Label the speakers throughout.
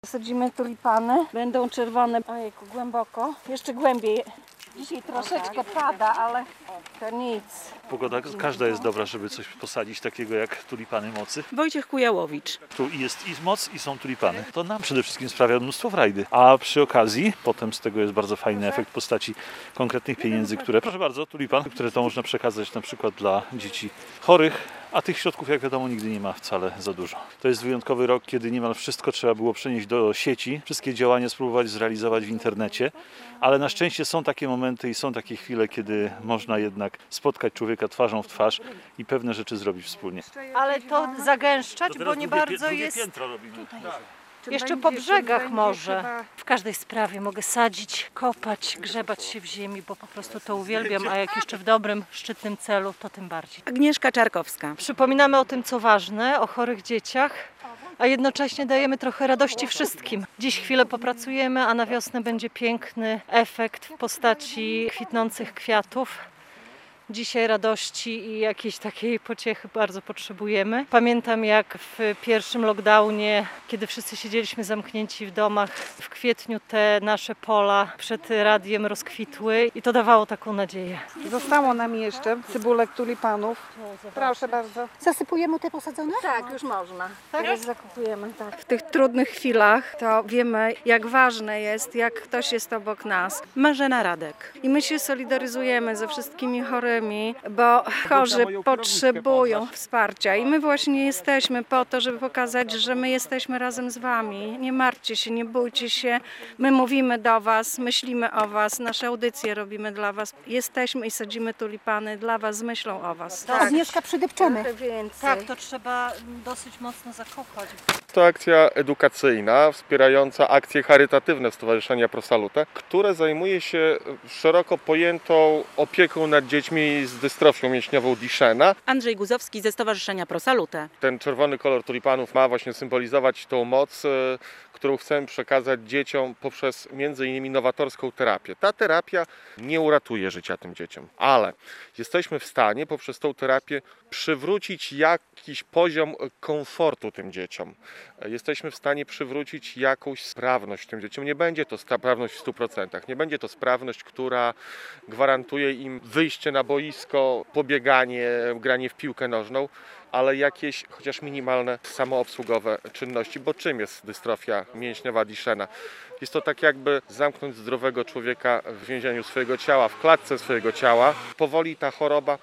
Speaker 1: Sadzimy tulipany, będą czerwone, ojejku, głęboko, jeszcze głębiej. Dzisiaj troszeczkę pada, ale to nic.
Speaker 2: Pogoda każda jest dobra, żeby coś posadzić takiego jak tulipany mocy.
Speaker 3: Wojciech Kujałowicz.
Speaker 2: Tu jest i moc i są tulipany. To nam przede wszystkim sprawia mnóstwo frajdy. A przy okazji potem z tego jest bardzo fajny efekt w postaci konkretnych pieniędzy, które, proszę bardzo, tulipan, które to można przekazać na przykład dla dzieci chorych. A tych środków, jak wiadomo, nigdy nie ma wcale za dużo. To jest wyjątkowy rok, kiedy niemal wszystko trzeba było przenieść do sieci. Wszystkie działania spróbować zrealizować w internecie. Ale na szczęście są takie momenty i są takie chwile, kiedy można jednak spotkać człowieka twarzą w twarz i pewne rzeczy zrobić wspólnie.
Speaker 1: Ale to zagęszczać, bo nie bardzo jest...
Speaker 2: piętro robimy.
Speaker 1: Jeszcze po brzegach może. W każdej sprawie mogę sadzić, kopać, grzebać się w ziemi, bo po prostu to uwielbiam, a jak jeszcze w dobrym, szczytnym celu, to tym bardziej.
Speaker 3: Agnieszka Czarkowska.
Speaker 1: Przypominamy o tym, co ważne, o chorych dzieciach, a jednocześnie dajemy trochę radości wszystkim. Dziś chwilę popracujemy, a na wiosnę będzie piękny efekt w postaci kwitnących kwiatów. Dzisiaj radości i jakiejś takiej pociechy bardzo potrzebujemy. Pamiętam, jak w pierwszym lockdownie, kiedy wszyscy siedzieliśmy zamknięci w domach, w kwietniu te nasze pola przed radiem rozkwitły i to dawało taką nadzieję.
Speaker 4: Zostało nam jeszcze cybulek tulipanów. Proszę bardzo.
Speaker 5: Zasypujemy te posadzone?
Speaker 1: Tak, już można. Teraz zakupujemy, tak.
Speaker 6: W tych trudnych chwilach to wiemy, jak ważne jest, jak ktoś jest obok nas.
Speaker 3: Marzena Radek.
Speaker 6: I my się solidaryzujemy ze wszystkimi chorymi, bo chorzy potrzebują wsparcia. I my właśnie jesteśmy po to, żeby pokazać, że my jesteśmy razem z wami. Nie martwcie się, nie bójcie się. My mówimy do was, myślimy o was, nasze audycje robimy dla was. Jesteśmy i sadzimy tulipany dla was z myślą o was.
Speaker 5: To Agnieszka przydepczemy.
Speaker 1: Tak, to trzeba dosyć mocno zakopać.
Speaker 7: To akcja edukacyjna wspierająca akcje charytatywne Stowarzyszenia Pro Salute, które zajmuje się szeroko pojętą opieką nad dziećmi z dystrofią mięśniową Duchenne.
Speaker 3: Andrzej Guzowski ze Stowarzyszenia Pro Salute.
Speaker 7: Ten czerwony kolor tulipanów ma właśnie symbolizować tą moc, którą chcemy przekazać dzieciom poprzez m.in. nowatorską terapię. Ta terapia nie uratuje życia tym dzieciom, ale jesteśmy w stanie poprzez tą terapię przywrócić jakiś poziom komfortu tym dzieciom. Jesteśmy w stanie przywrócić jakąś sprawność tym dzieciom. Nie będzie to sprawność w 100%, nie będzie to sprawność, która gwarantuje im wyjście na boisko, pobieganie, granie w piłkę nożną, ale jakieś chociaż minimalne samoobsługowe czynności, bo czym jest dystrofia mięśniowa Duchenne? Jest to tak jakby zamknąć zdrowego człowieka w więzieniu swojego ciała, w klatce swojego ciała. Powoli ta choroba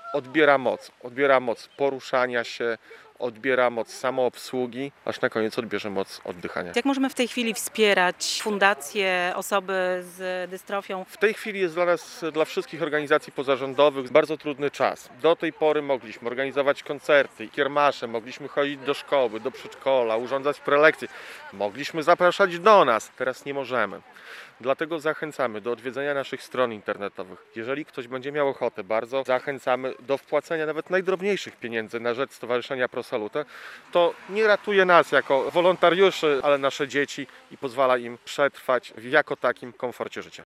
Speaker 7: odbiera moc poruszania się, odbiera moc samoobsługi, aż na koniec odbierze moc oddychania.
Speaker 3: Jak możemy w tej chwili wspierać fundacje, osoby z dystrofią?
Speaker 7: W tej chwili jest dla nas, dla wszystkich organizacji pozarządowych bardzo trudny czas. Do tej pory mogliśmy organizować koncerty, kiermasze, mogliśmy chodzić do szkoły, do przedszkola, urządzać prelekcje, mogliśmy zapraszać do nas. Teraz nie możemy. Dlatego zachęcamy do odwiedzenia naszych stron internetowych. Jeżeli ktoś będzie miał ochotę, bardzo zachęcamy do wpłacenia nawet najdrobniejszych pieniędzy na rzecz Stowarzyszenia Pro Salute. To nie ratuje nas jako wolontariuszy, ale nasze dzieci i pozwala im przetrwać w jako takim komforcie życia.